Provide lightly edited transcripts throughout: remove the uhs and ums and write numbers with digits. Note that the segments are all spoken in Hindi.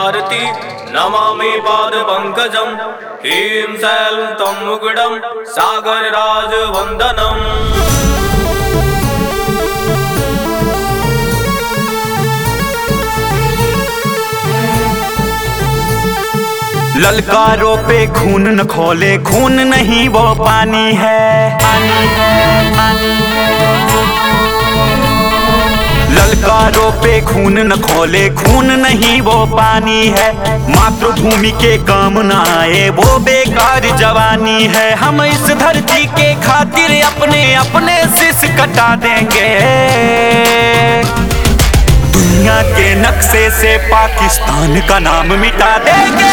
भारती नमामि पादपङ्कजं ह्रीं शैलं तं मुकुटं सागरराजवन्दनम्। ललकारों पे खून न खोले, खून नहीं वो पानी है, पानी है, पानी है। ललकारों पे खून न खोले, खून नहीं वो पानी है। मातृभूमि के काम न आए वो बेकार जवानी है। हम इस धरती के खातिर अपने अपने शीश कटा देंगे। दुनिया के नक्शे से पाकिस्तान का नाम मिटा देंगे।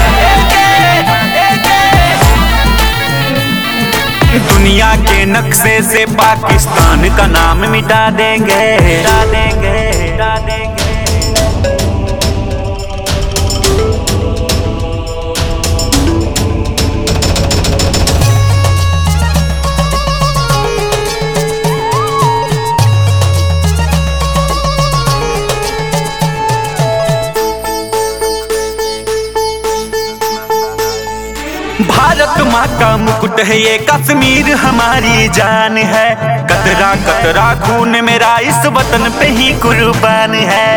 दुनिया के नक्शे से पाकिस्तान का नाम मिटा देंगे, मिटा देंगे, मिटा देंगे। भारत माँ का मुकुट है ये, कश्मीर हमारी जान है। कतरा कतरा खून मेरा इस वतन पे ही कुर्बान है।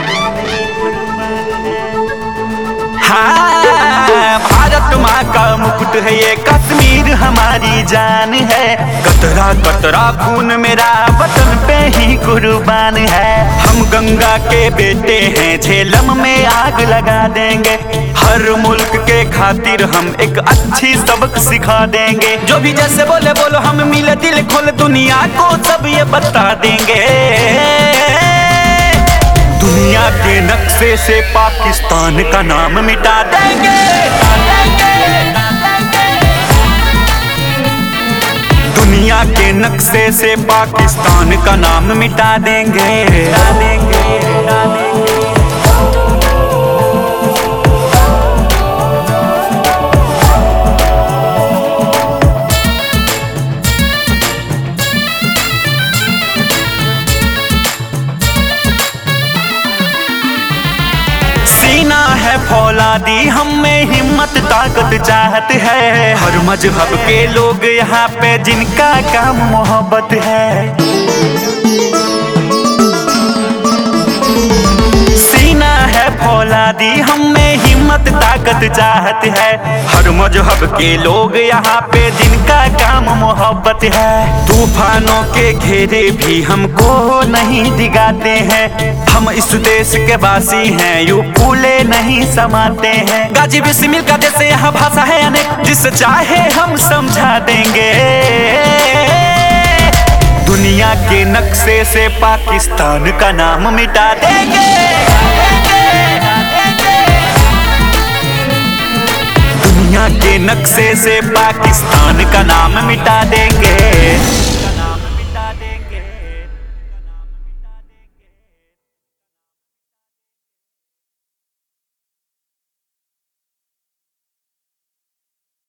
हाँ, भारत माँ का मुकुट है ये, कश्मीर हमारी जान है। कतरा कतरा खून मेरा वतन पे ही कुर्बान है। हम गंगा के बेटे हैं, झेलम में आग लगा देंगे। हर मुल्क के खातिर हम एक अच्छी सबक सिखा देंगे। जो भी जैसे बोले बोलो, हम मिले दिल खोल दुनिया को सब ये बता देंगे। दुनिया के नक्शे से पाकिस्तान का नाम मिटा देंगे। दुनिया के नक्शे से पाकिस्तान का नाम मिटा देंगे, मिटा देंगे, मिटा देंगे। फौलादी हम में हिम्मत ताकत चाहत है। हर मजहब के लोग यहाँ पे जिनका काम मोहब्बत है। सीना है फौलादी हम में हिम्मत ताकत चाहत है। हर मजहब के लोग यहाँ पे जिनका काम मोहब्बत है। तूफानों के घेरे भी हमको नहीं दिगाते हैं। हम इस देश के वासी हैं, यूं फूले नहीं समाते हैं। गाजी बिस्मिल का देश यहाँ भाषा है अनेक, जिस चाहे हम समझा देंगे। दुनिया के नक्शे से पाकिस्तान का नाम मिटा देंगे। दुनिया के नक्शे से पाकिस्तान का नाम मिटा देंगे।